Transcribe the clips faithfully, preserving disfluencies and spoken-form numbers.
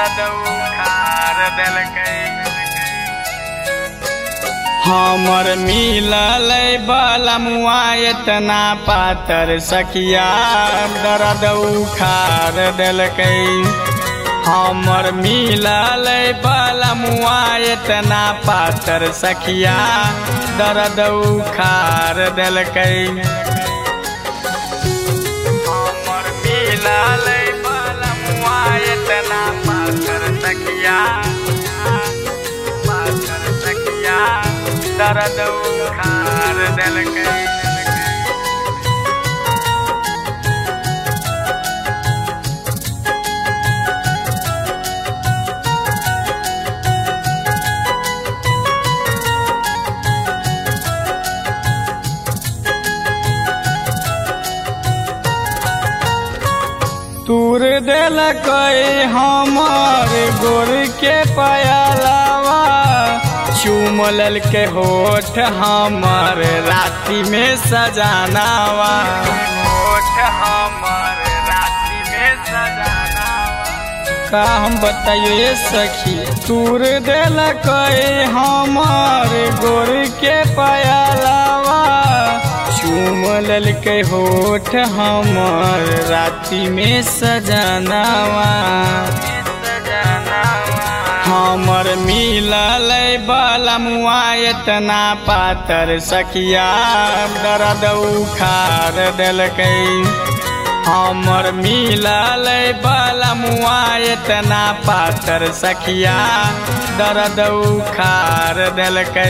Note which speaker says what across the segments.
Speaker 1: दर्द उखाड़ देलकै। हमर मिलल बलमुआ इतना पातर सखिया दर्द उखाड़ देलकै। हमर मिलल बलमुआ इतना पातर सखिया दर्द उखाड़ देलकै। हमर मिलल बलमुआ इतना पातर सखिया पातर सखिया दर्द उखाड़ देलकै। तूर देलकै हमर गोर के पायलवा, चूम लेलकै होठ हमर राति में सजानावा। होठ हमर राति में सजानावा। का हम बताइयो ये सखी, तूर देलकै हमर गोर के पायलवा, चूम लेलकै होठ हमर राति में सजनावा। हमर मिलल बलमुआ इतना पातर सखिया दर्द उखाड़ देलकै। हमर मिलल बलमुआ इतना पातर सखिया दर्द उखाड़ देलकै।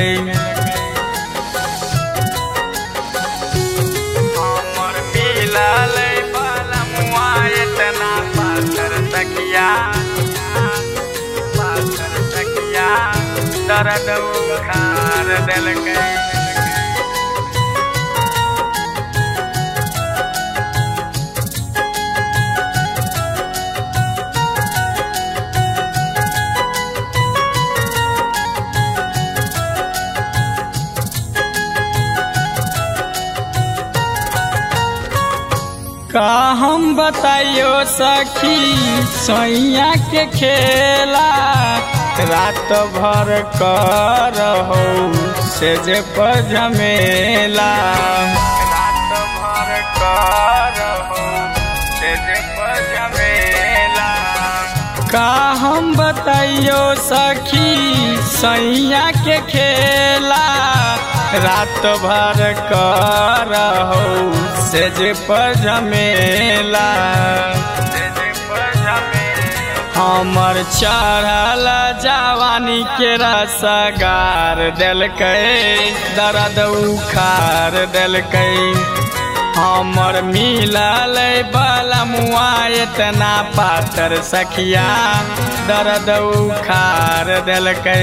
Speaker 1: मिलल बलमुआ इतना पातर सखिया पातर सखिया दर्द उखाड़ देलकै। का हम बताइयो सखी सैया के खेला, रात भर करहु सेज पर झमेला। रात भर करहु सेज पर झमेला। का हम बताइयो सखी सैया के खेला, रात भर करहु सेज पर झमेला। हमर चढ़ल जवानी के रसगार देलकै दर्द उखाड़ देलकै। हमर मिलल बलमुआ इतना पातर सखिया दर्द उखाड़ देलकै।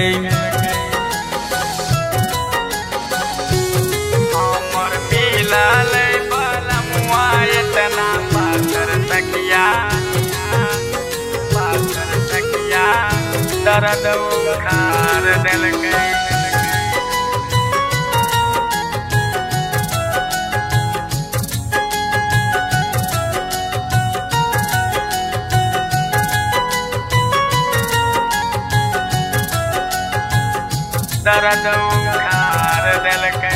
Speaker 1: हमर मिलल बलमुआ इतना पातर सखिया पातर सखिया दर्द उखाड़ देलकै। दर्द उखाड़ देलकै।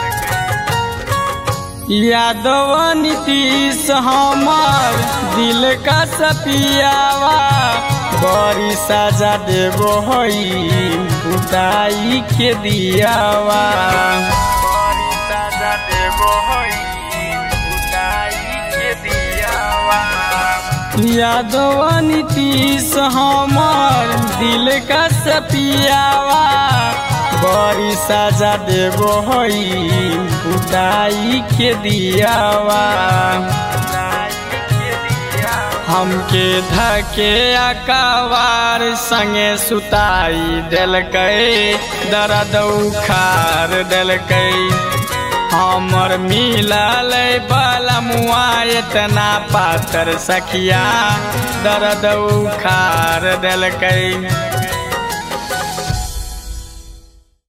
Speaker 1: यादव नीतीश हमर दिल का सपियावा, बड़ी सजा देबो हई बुताई के दियावा। बड़ी सजा देबो हई बुताई के दियावा। यादव नीतीश हमर दिल का सपियावा, बड़ी सजा देबो हई बुताई के दियावा। हमके धके अकवार संगे सुताई देलकै दर्द उखाड़ देलकै। हमर मिलल बलमुआ इतना पातर सखिया दर्द उखाड़ देलकै।